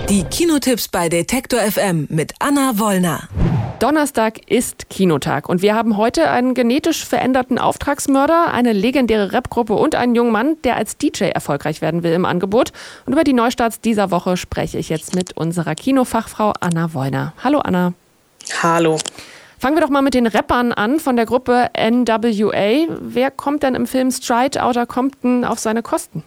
Die Kinotipps bei Detektor FM mit Anna Wollner. Donnerstag ist Kinotag und wir haben heute einen genetisch veränderten Auftragsmörder, eine legendäre Rapgruppe und einen jungen Mann, der als DJ erfolgreich werden will, im Angebot. Und über die Neustarts dieser Woche spreche ich jetzt mit unserer Kinofachfrau Anna Wollner. Hallo Anna. Hallo. Fangen wir doch mal mit den Rappern an von der Gruppe NWA. Wer kommt denn im Film Straight Outta Compton auf seine Kosten?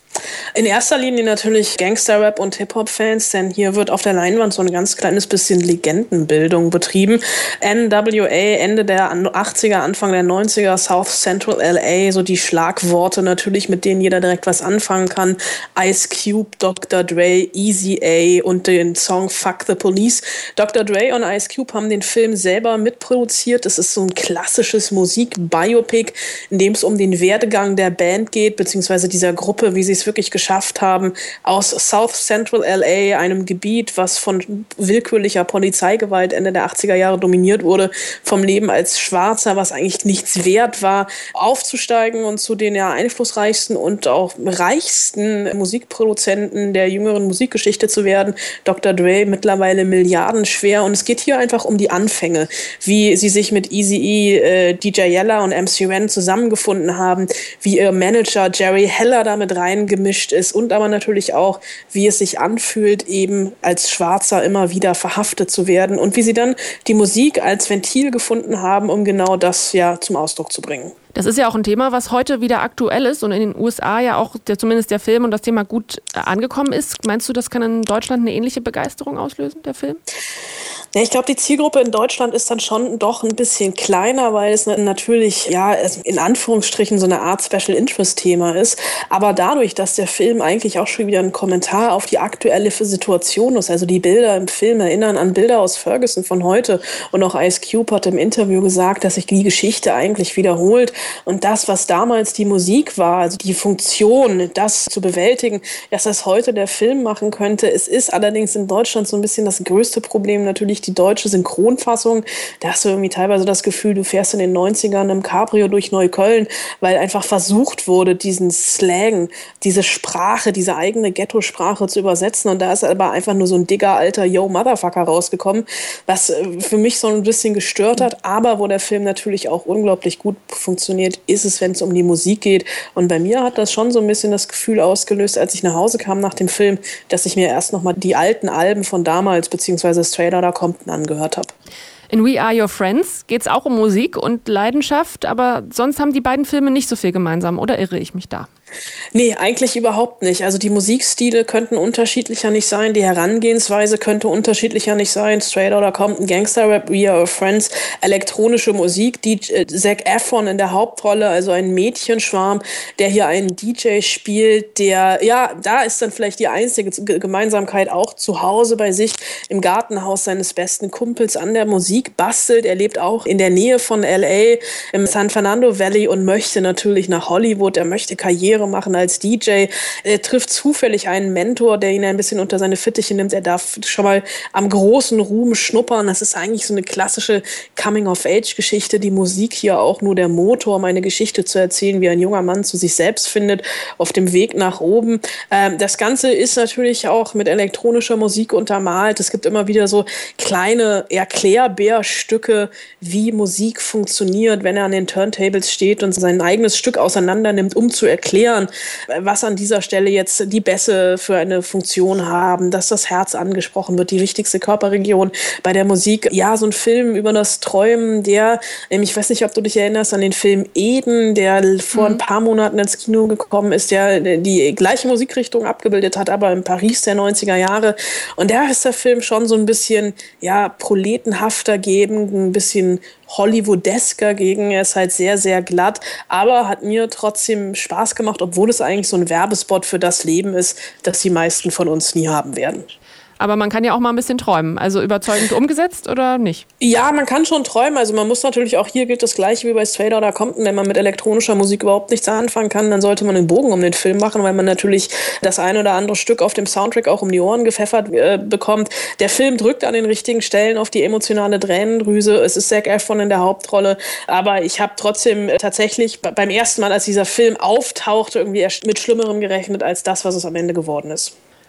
In erster Linie natürlich Gangster-Rap und Hip-Hop-Fans, denn hier wird auf der Leinwand so ein ganz kleines bisschen Legendenbildung betrieben. NWA, Ende der 80er, Anfang der 90er, South Central LA, so die Schlagworte natürlich, mit denen jeder direkt was anfangen kann. Ice Cube, Dr. Dre, Eazy-A und den Song Fuck the Police. Dr. Dre und Ice Cube haben den Film selber mitproduziert. Es ist so ein klassisches Musik-Biopic, in dem es um den Werdegang der Band geht, beziehungsweise dieser Gruppe, wie sie es wirklich geschafft haben, aus South Central LA, einem Gebiet, was von willkürlicher Polizeigewalt Ende der 80er Jahre dominiert wurde, vom Leben als Schwarzer, was eigentlich nichts wert war, aufzusteigen und zu den ja einflussreichsten und auch reichsten Musikproduzenten der jüngeren Musikgeschichte zu werden. Dr. Dre mittlerweile milliardenschwer und es geht hier einfach um die Anfänge, wie sie sich mit Eazy-E, DJ Yella und MC Ren zusammengefunden haben, wie ihr Manager Jerry Heller damit reingemischt ist und aber natürlich auch, wie es sich anfühlt, eben als Schwarzer immer wieder verhaftet zu werden und wie sie dann die Musik als Ventil gefunden haben, um genau das ja zum Ausdruck zu bringen. Das ist ja auch ein Thema, was heute wieder aktuell ist und in den USA ja auch zumindest der Film und das Thema gut angekommen ist. Meinst du, das kann in Deutschland eine ähnliche Begeisterung auslösen, der Film? Ja, ich glaube, die Zielgruppe in Deutschland ist dann schon doch ein bisschen kleiner, weil es natürlich, ja, in Anführungsstrichen so eine Art Special Interest Thema ist. Aber dadurch, dass der Film eigentlich auch schon wieder ein Kommentar auf die aktuelle Situation ist, also die Bilder im Film erinnern an Bilder aus Ferguson von heute und auch Ice Cube hat im Interview gesagt, dass sich die Geschichte eigentlich wiederholt und das, was damals die Musik war, also die Funktion, das zu bewältigen, dass das heute der Film machen könnte. Es ist allerdings in Deutschland so ein bisschen das größte Problem natürlich die deutsche Synchronfassung. Da hast du irgendwie teilweise das Gefühl, du fährst in den 90ern im Cabrio durch Neukölln, weil einfach versucht wurde, diesen Slang, diese Sprache, diese eigene Ghetto-Sprache zu übersetzen. Und da ist aber einfach nur so ein dicker, alter Yo-Motherfucker rausgekommen, was für mich so ein bisschen gestört hat. Aber wo der Film natürlich auch unglaublich gut funktioniert, ist es, wenn es um die Musik geht. Und bei mir hat das schon so ein bisschen das Gefühl ausgelöst, als ich nach Hause kam nach dem Film, dass ich mir erst nochmal die alten Alben von damals, beziehungsweise Straight Outta Compton angehört habe. In We Are Your Friends geht es auch um Musik und Leidenschaft, aber sonst haben die beiden Filme nicht so viel gemeinsam, oder irre ich mich da? Nee, eigentlich überhaupt nicht. Also die Musikstile könnten unterschiedlicher nicht sein, die Herangehensweise könnte unterschiedlicher nicht sein. Straight Outta Compton, Gangster-Rap, We Are Your Friends, elektronische Musik, Zac Efron in der Hauptrolle, also ein Mädchenschwarm, der hier einen DJ spielt, der, ja, da ist dann vielleicht die einzige Gemeinsamkeit auch zu Hause bei sich im Gartenhaus seines besten Kumpels an der Musik bastelt. Er lebt auch in der Nähe von LA, im San Fernando Valley und möchte natürlich nach Hollywood, er möchte Karriere machen als DJ. Er trifft zufällig einen Mentor, der ihn ein bisschen unter seine Fittiche nimmt. Er darf schon mal am großen Ruhm schnuppern. Das ist eigentlich so eine klassische Coming-of-Age-Geschichte. Die Musik hier auch nur der Motor, um eine Geschichte zu erzählen, wie ein junger Mann zu sich selbst findet, auf dem Weg nach oben. Das Ganze ist natürlich auch mit elektronischer Musik untermalt. Es gibt immer wieder so kleine Erklärbärstücke, wie Musik funktioniert, wenn er an den Turntables steht und sein eigenes Stück auseinander nimmt, um zu erklären, was an dieser Stelle jetzt die Bässe für eine Funktion haben, dass das Herz angesprochen wird, die wichtigste Körperregion bei der Musik. Ja, so ein Film über das Träumen, ich weiß nicht, ob du dich erinnerst an den Film Eden, der vor ein paar Monaten ins Kino gekommen ist, der die gleiche Musikrichtung abgebildet hat, aber in Paris der 90er Jahre. Und da ist der Film schon so ein bisschen, ja, proletenhafter gegen, ein bisschen Hollywoodesker gegen. Er ist halt sehr, sehr glatt, aber hat mir trotzdem Spaß gemacht, obwohl es eigentlich so ein Werbespot für das Leben ist, das die meisten von uns nie haben werden. Aber man kann ja auch mal ein bisschen träumen. Also überzeugend umgesetzt oder nicht? Ja, man kann schon träumen. Also man muss natürlich auch, hier gilt das Gleiche wie bei Straight Outta Compton. Wenn man mit elektronischer Musik überhaupt nichts anfangen kann, dann sollte man einen Bogen um den Film machen, weil man natürlich das ein oder andere Stück auf dem Soundtrack auch um die Ohren gepfeffert bekommt. Der Film drückt an den richtigen Stellen auf die emotionale Tränendrüse. Es ist Zac Efron in der Hauptrolle. Aber ich habe trotzdem tatsächlich beim ersten Mal, als dieser Film auftauchte, irgendwie mit Schlimmerem gerechnet als das, was es am Ende geworden ist.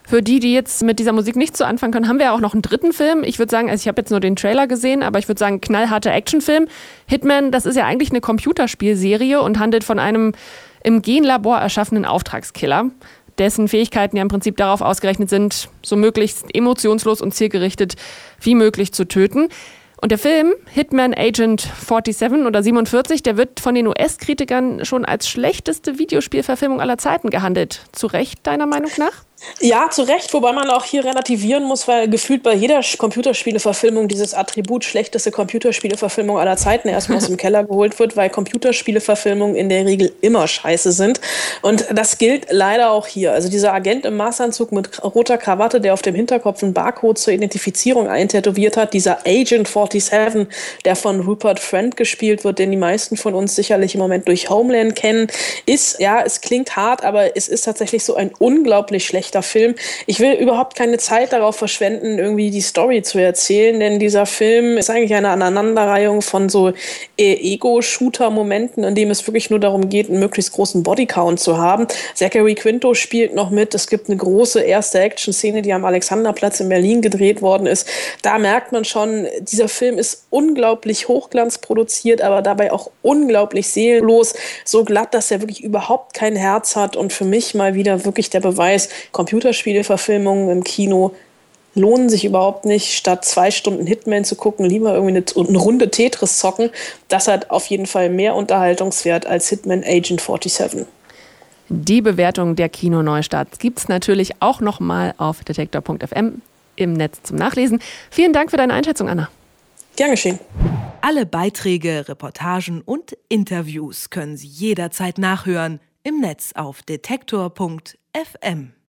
Für die jetzt mit dieser Musik nichts so anfangen können, haben wir ja auch noch einen dritten Film. Ich würde sagen, also ich habe jetzt nur den Trailer gesehen, aber ich würde sagen, knallharter Actionfilm. Hitman, das ist ja eigentlich eine Computerspielserie und handelt von einem im Genlabor erschaffenen Auftragskiller, dessen Fähigkeiten ja im Prinzip darauf ausgerechnet sind, so möglichst emotionslos und zielgerichtet wie möglich zu töten. Und der Film Hitman Agent 47 oder 47, der wird von den US-Kritikern schon als schlechteste Videospielverfilmung aller Zeiten gehandelt. Zu Recht, deiner Meinung nach? Ja, zu Recht, wobei man auch hier relativieren muss, weil gefühlt bei jeder Computerspieleverfilmung dieses Attribut schlechteste Computerspieleverfilmung aller Zeiten erstmal aus dem Keller geholt wird, weil Computerspieleverfilmungen in der Regel immer scheiße sind. Und das gilt leider auch hier. Also dieser Agent im Maßanzug mit roter Krawatte, der auf dem Hinterkopf einen Barcode zur Identifizierung eintätowiert hat, dieser Agent 47, der von Rupert Friend gespielt wird, den die meisten von uns sicherlich im Moment durch Homeland kennen, ist, ja, es klingt hart, aber es ist tatsächlich so ein unglaublich schlechter Film. Ich will überhaupt keine Zeit darauf verschwenden, irgendwie die Story zu erzählen, denn dieser Film ist eigentlich eine Aneinanderreihung von so Ego-Shooter-Momenten, in dem es wirklich nur darum geht, einen möglichst großen Bodycount zu haben. Zachary Quinto spielt noch mit. Es gibt eine große erste Action-Szene, die am Alexanderplatz in Berlin gedreht worden ist. Da merkt man schon, dieser Film ist unglaublich hochglanzproduziert, aber dabei auch unglaublich seelenlos, so glatt, dass er wirklich überhaupt kein Herz hat und für mich mal wieder wirklich der Beweis, Computerspieleverfilmungen im Kino lohnen sich überhaupt nicht. Statt 2 Stunden Hitman zu gucken, lieber irgendwie eine Runde Tetris zocken. Das hat auf jeden Fall mehr Unterhaltungswert als Hitman Agent 47. Die Bewertung der Kino-Neustarts gibt es natürlich auch nochmal auf detektor.fm im Netz zum Nachlesen. Vielen Dank für deine Einschätzung, Anna. Gern geschehen. Alle Beiträge, Reportagen und Interviews können Sie jederzeit nachhören im Netz auf detektor.fm.